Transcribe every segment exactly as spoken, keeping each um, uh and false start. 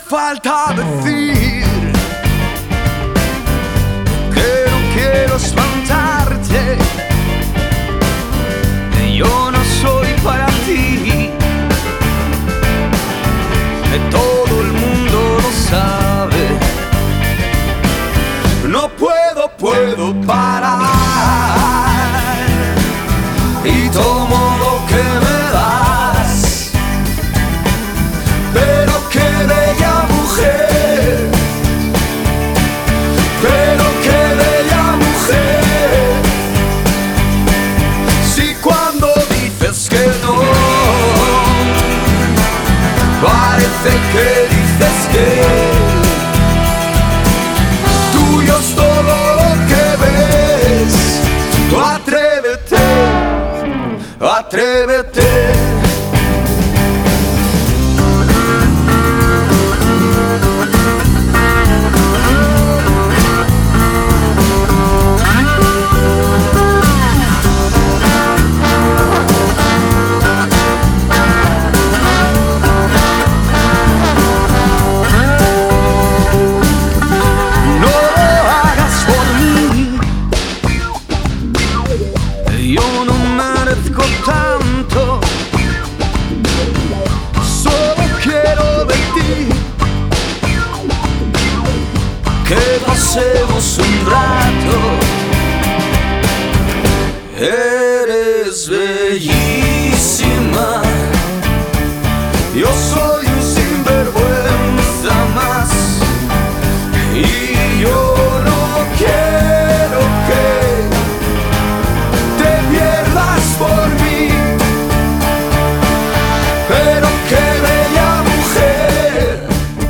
falta decir que no quiero espantarte. Yo no soy para ti. Todo el mundo lo sabe. No puedo, puedo parar. Y tomo lo que me das. Pero qué bella mujer. Pero qué bella mujer. Si cuando dices que no, parece que dices que tuyo es todo lo que ves. Atrévete, atrévete. Yo no merezco tanto, solo quiero de ti que pasemos un rato. Eres bellísima, yo soy un sinvergüenza más y yo no quiero que por mí. Pero qué bella mujer.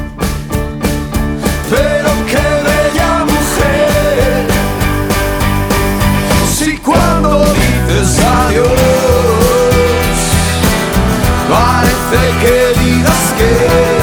Pero qué bella mujer. Si cuando dices adiós parece que digas que